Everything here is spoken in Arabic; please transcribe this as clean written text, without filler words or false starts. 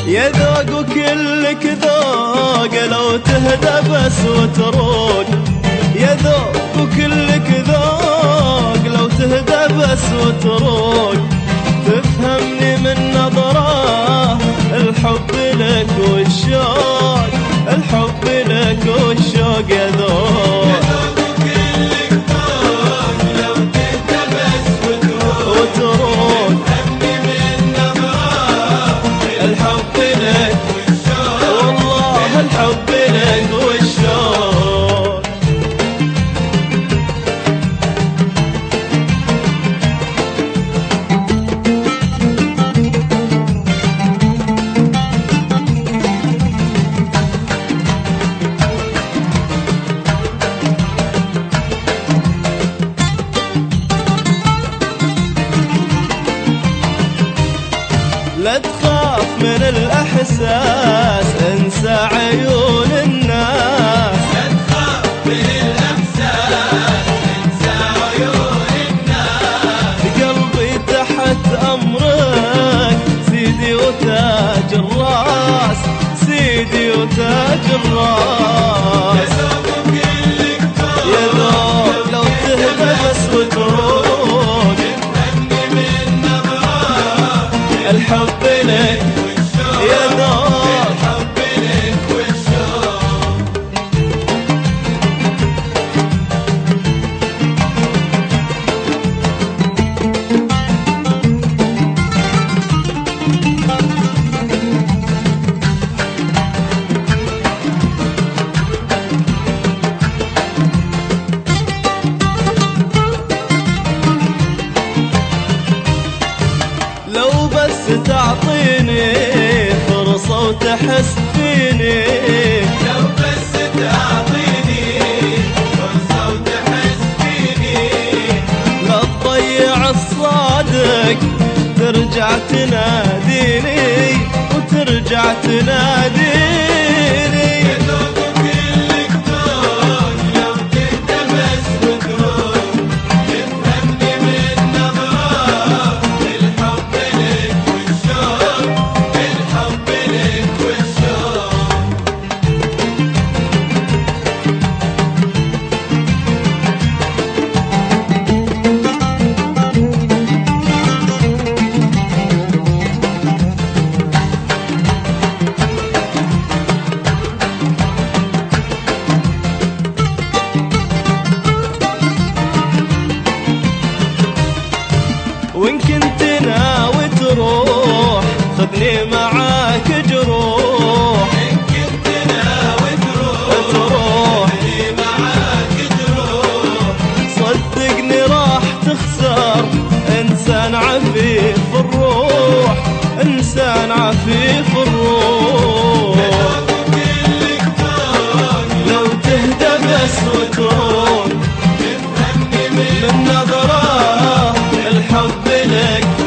يا ذوق وكلك ذوق لو تهدى بس وتروق، يا ذوق وكلك ذوق لو تهدى بس وتروق، تفهمني من نظرة الحب لك والشوق، الحب لك والشوق يا ذوق. لا تخاف من الأحساس، انسى عيون الناس، لا تخاف من الأحساس، انسى عيون الناس، قلبي تحت أمرك سيدي وتاج الراس، سيدي وتاج الراس. يا ذوق لو تهدى بس وتروق، الحب لك يا ذوق، الحب لك والشوق. لو بس تعطيني فرصة وتحس فيني، لو بس تعطيني فرصة وتحس فيني، لا تضيع الصادق ترجع تناديني وترجع تناديني. يا ذوق وكلك ذوق لو تهدى بس وتروق، تفهمني من نظرة الحب لك والشوق، الحب لك والشوق. وإن كنت ناوي تروح خذني معاك جروح، إن كنت ناوي تروح خذني معاك جروح، صدقني راح تخسر إنسان عفيف الروح، إنسان عفيف الروح. لو تهدى بس وتروح، تفهمني من من نظرة الحب لك